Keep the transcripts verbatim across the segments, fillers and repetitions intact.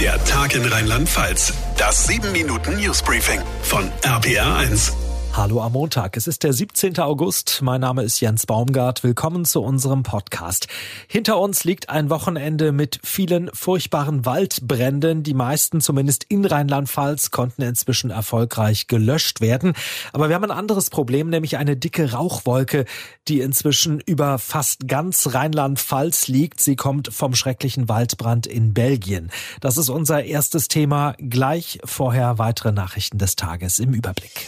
Der Tag in Rheinland-Pfalz. Das sieben Minuten Newsbriefing von R P R eins. Hallo am Montag, es ist der siebzehnten August, mein Name ist Jens Baumgart, willkommen zu unserem Podcast. Hinter uns liegt ein Wochenende mit vielen furchtbaren Waldbränden, die meisten zumindest in Rheinland-Pfalz konnten inzwischen erfolgreich gelöscht werden. Aber wir haben ein anderes Problem, nämlich eine dicke Rauchwolke, die inzwischen über fast ganz Rheinland-Pfalz liegt. Sie kommt vom schrecklichen Waldbrand in Belgien. Das ist unser erstes Thema, gleich vorher weitere Nachrichten des Tages im Überblick.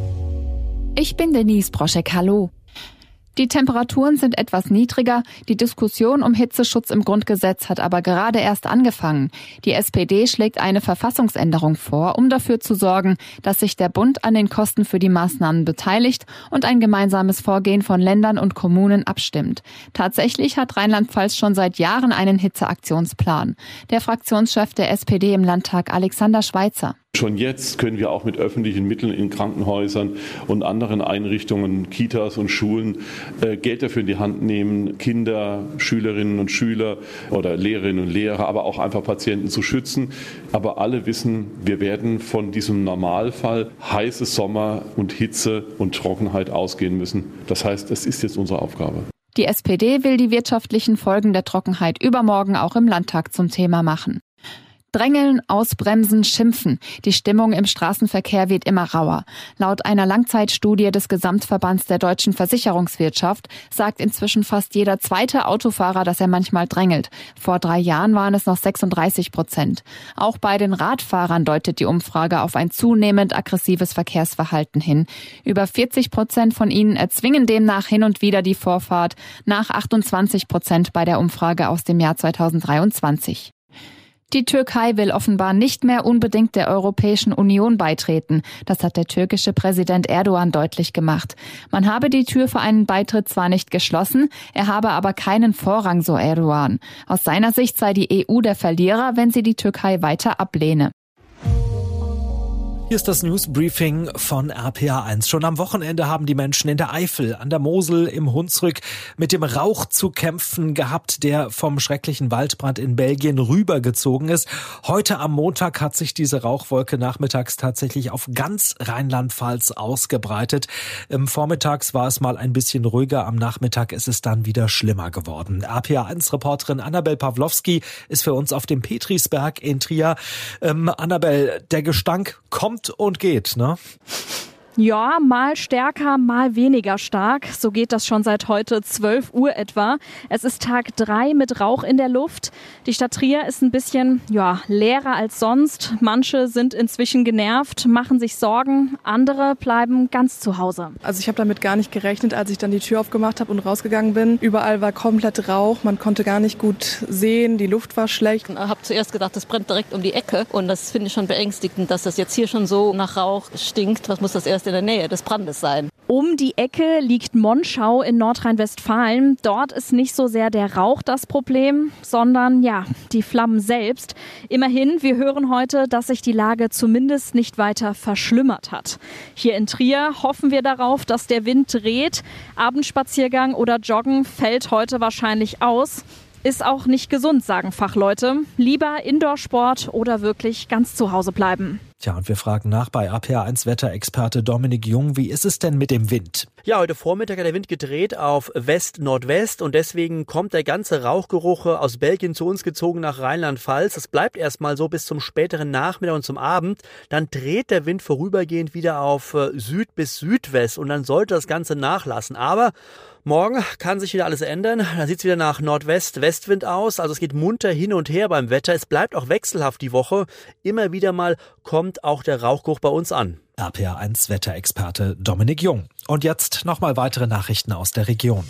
Ich bin Denise Broschek, hallo. Die Temperaturen sind etwas niedriger, die Diskussion um Hitzeschutz im Grundgesetz hat aber gerade erst angefangen. Die S P D schlägt eine Verfassungsänderung vor, um dafür zu sorgen, dass sich der Bund an den Kosten für die Maßnahmen beteiligt und ein gemeinsames Vorgehen von Ländern und Kommunen abstimmt. Tatsächlich hat Rheinland-Pfalz schon seit Jahren einen Hitzeaktionsplan. Der Fraktionschef der S P D im Landtag, Alexander Schweitzer. Schon jetzt können wir auch mit öffentlichen Mitteln in Krankenhäusern und anderen Einrichtungen, Kitas und Schulen äh, Geld dafür in die Hand nehmen, Kinder, Schülerinnen und Schüler oder Lehrerinnen und Lehrer, aber auch einfach Patienten zu schützen. Aber alle wissen, wir werden von diesem Normalfall heiße Sommer und Hitze und Trockenheit ausgehen müssen. Das heißt, es ist jetzt unsere Aufgabe. Die S P D will die wirtschaftlichen Folgen der Trockenheit übermorgen auch im Landtag zum Thema machen. Drängeln, ausbremsen, schimpfen. Die Stimmung im Straßenverkehr wird immer rauer. Laut einer Langzeitstudie des Gesamtverbands der deutschen Versicherungswirtschaft sagt inzwischen fast jeder zweite Autofahrer, dass er manchmal drängelt. Vor drei Jahren waren es noch sechsunddreißig Prozent. Auch bei den Radfahrern deutet die Umfrage auf ein zunehmend aggressives Verkehrsverhalten hin. Über vierzig Prozent von ihnen erzwingen demnach hin und wieder die Vorfahrt, nach achtundzwanzig Prozent bei der Umfrage aus dem Jahr zweitausenddreiundzwanzig. Die Türkei will offenbar nicht mehr unbedingt der Europäischen Union beitreten. Das hat der türkische Präsident Erdogan deutlich gemacht. Man habe die Tür für einen Beitritt zwar nicht geschlossen, er habe aber keinen Vorrang, so Erdogan. Aus seiner Sicht sei die E U der Verlierer, wenn sie die Türkei weiter ablehne. Hier ist das Newsbriefing von R P R eins. Schon am Wochenende haben die Menschen in der Eifel, an der Mosel, im Hunsrück mit dem Rauch zu kämpfen gehabt, der vom schrecklichen Waldbrand in Belgien rübergezogen ist. Heute am Montag hat sich diese Rauchwolke nachmittags tatsächlich auf ganz Rheinland-Pfalz ausgebreitet. Ähm, vormittags war es mal ein bisschen ruhiger, am Nachmittag ist es dann wieder schlimmer geworden. R P R eins-Reporterin Annabel Pawlowski ist für uns auf dem Petrisberg in Trier. Ähm, Annabel, der Gestank kommt und geht, ne? Ja, mal stärker, mal weniger stark. So geht das schon seit heute zwölf Uhr etwa. Es ist Tag drei mit Rauch in der Luft. Die Stadt Trier ist ein bisschen, ja, leerer als sonst. Manche sind inzwischen genervt, machen sich Sorgen. Andere bleiben ganz zu Hause. Also ich habe damit gar nicht gerechnet, als ich dann die Tür aufgemacht habe und rausgegangen bin. Überall war komplett Rauch. Man konnte gar nicht gut sehen. Die Luft war schlecht. Ich habe zuerst gedacht, das brennt direkt um die Ecke. Und das finde ich schon beängstigend, dass das jetzt hier schon so nach Rauch stinkt. Was muss das erst in der Nähe des Brandes sein? Um die Ecke liegt Monschau in Nordrhein-Westfalen. Dort ist nicht so sehr der Rauch das Problem, sondern ja, die Flammen selbst. Immerhin, wir hören heute, dass sich die Lage zumindest nicht weiter verschlimmert hat. Hier in Trier hoffen wir darauf, dass der Wind dreht. Abendspaziergang oder Joggen fällt heute wahrscheinlich aus. Ist auch nicht gesund, sagen Fachleute. Lieber Indoor-Sport oder wirklich ganz zu Hause bleiben. Tja, und wir fragen nach bei R P R eins Wetterexperte Dominik Jung, wie ist es denn mit dem Wind? Ja, heute Vormittag hat der Wind gedreht auf West-Nordwest und deswegen kommt der ganze Rauchgeruch aus Belgien zu uns gezogen nach Rheinland-Pfalz. Das bleibt erstmal so bis zum späteren Nachmittag und zum Abend. Dann dreht der Wind vorübergehend wieder auf Süd bis Südwest und dann sollte das Ganze nachlassen. Aber morgen kann sich wieder alles ändern. Da sieht es wieder nach Nordwest-Westwind aus. Also es geht munter hin und her beim Wetter. Es bleibt auch wechselhaft die Woche. Immer wieder mal kommt auch der Rauchgeruch bei uns an. R P R eins Wetterexperte Dominik Jung. Und jetzt nochmal weitere Nachrichten aus der Region.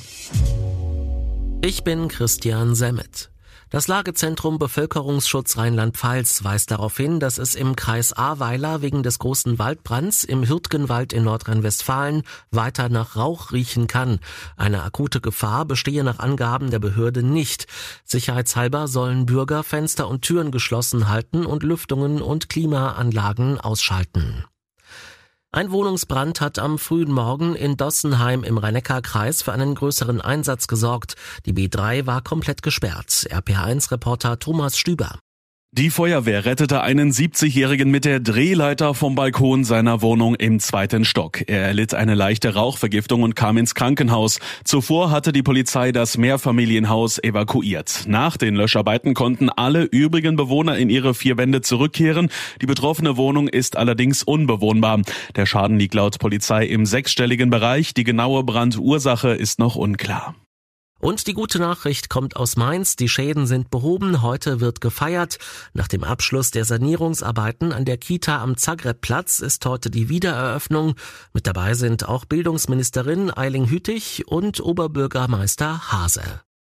Ich bin Christian Semmet. Das Lagezentrum Bevölkerungsschutz Rheinland-Pfalz weist darauf hin, dass es im Kreis Ahrweiler wegen des großen Waldbrands im Hürtgenwald in Nordrhein-Westfalen weiter nach Rauch riechen kann. Eine akute Gefahr bestehe nach Angaben der Behörde nicht. Sicherheitshalber sollen Bürger Fenster und Türen geschlossen halten und Lüftungen und Klimaanlagen ausschalten. Ein Wohnungsbrand hat am frühen Morgen in Dossenheim im Rhein-Neckar-Kreis für einen größeren Einsatz gesorgt. Die B drei war komplett gesperrt. R P R eins Reporter Thomas Stüber. Die Feuerwehr rettete einen siebzigjährigen mit der Drehleiter vom Balkon seiner Wohnung im zweiten Stock. Er erlitt eine leichte Rauchvergiftung und kam ins Krankenhaus. Zuvor hatte die Polizei das Mehrfamilienhaus evakuiert. Nach den Löscharbeiten konnten alle übrigen Bewohner in ihre vier Wände zurückkehren. Die betroffene Wohnung ist allerdings unbewohnbar. Der Schaden liegt laut Polizei im sechsstelligen Bereich. Die genaue Brandursache ist noch unklar. Und die gute Nachricht kommt aus Mainz. Die Schäden sind behoben. Heute wird gefeiert. Nach dem Abschluss der Sanierungsarbeiten an der Kita am Zagreb-Platz ist heute die Wiedereröffnung. Mit dabei sind auch Bildungsministerin Eiling Hütig und Oberbürgermeister Hase.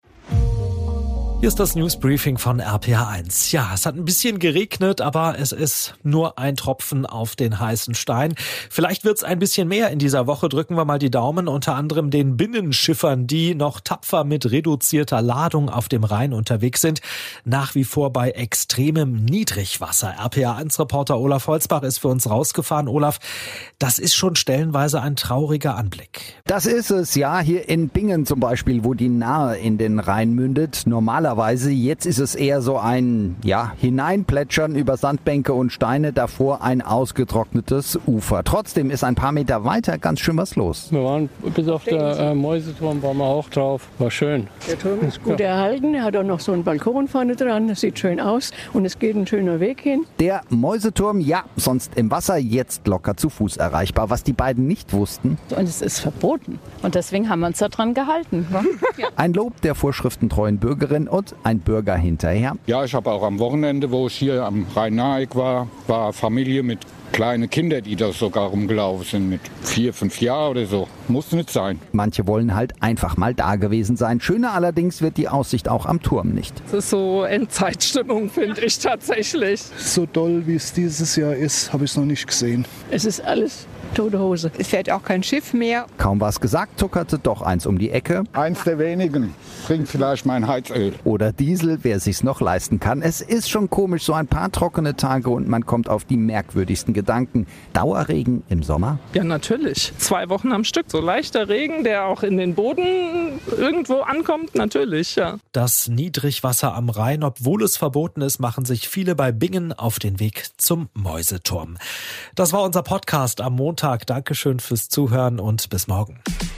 Hier ist das Newsbriefing von R P R eins. Ja, es hat ein bisschen geregnet, aber es ist nur ein Tropfen auf den heißen Stein. Vielleicht wird es ein bisschen mehr in dieser Woche. Drücken wir mal die Daumen, unter anderem den Binnenschiffern, die noch tapfer mit reduzierter Ladung auf dem Rhein unterwegs sind. Nach wie vor bei extremem Niedrigwasser. R P R eins Reporter Olaf Holzbach ist für uns rausgefahren. Olaf, das ist schon stellenweise ein trauriger Anblick. Das ist es, ja. Hier in Bingen zum Beispiel, wo die Nahe in den Rhein mündet. Normalerweise Jetzt ist es eher so ein ja, Hineinplätschern über Sandbänke und Steine, davor ein ausgetrocknetes Ufer. Trotzdem ist ein paar Meter weiter ganz schön was los. Wir waren bis auf der äh, Mäuseturm, waren wir auch drauf. War schön. Der Turm ist gut erhalten, er hat auch noch so einen Balkon vorne dran, das sieht schön aus und es geht ein schöner Weg hin. Der Mäuseturm, ja, sonst im Wasser, jetzt locker zu Fuß erreichbar. Was die beiden nicht wussten. Und es ist verboten und deswegen haben wir uns daran gehalten. Ja. Ein Lob der vorschriftentreuen Bürgerin und ein Bürger hinterher. Ja, ich habe auch am Wochenende, wo ich hier am Rhein-Naheck war, war Familie mit kleinen Kindern, die da sogar rumgelaufen sind, mit vier, fünf Jahren oder so. Muss nicht sein. Manche wollen halt einfach mal da gewesen sein. Schöner allerdings wird die Aussicht auch am Turm nicht. Das ist so Endzeitstimmung, finde ich tatsächlich. So doll, wie es dieses Jahr ist, habe ich es noch nicht gesehen. Es ist alles tote Hose. Es fährt auch kein Schiff mehr. Kaum was gesagt, zuckerte doch eins um die Ecke. Eins der wenigen. Bringt vielleicht mein Heizöl. Oder Diesel, wer sich's noch leisten kann. Es ist schon komisch, so ein paar trockene Tage und man kommt auf die merkwürdigsten Gedanken. Dauerregen im Sommer? Ja, natürlich. Zwei Wochen am Stück. So leichter Regen, der auch in den Boden irgendwo ankommt, natürlich, ja. Das Niedrigwasser am Rhein, obwohl es verboten ist, machen sich viele bei Bingen auf den Weg zum Mäuseturm. Das war unser Podcast am Montag. Dankeschön fürs Zuhören und bis morgen.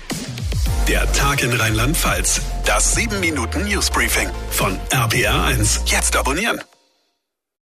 Der Tag in Rheinland-Pfalz. Das sieben Minuten Newsbriefing von R P R eins. Jetzt abonnieren.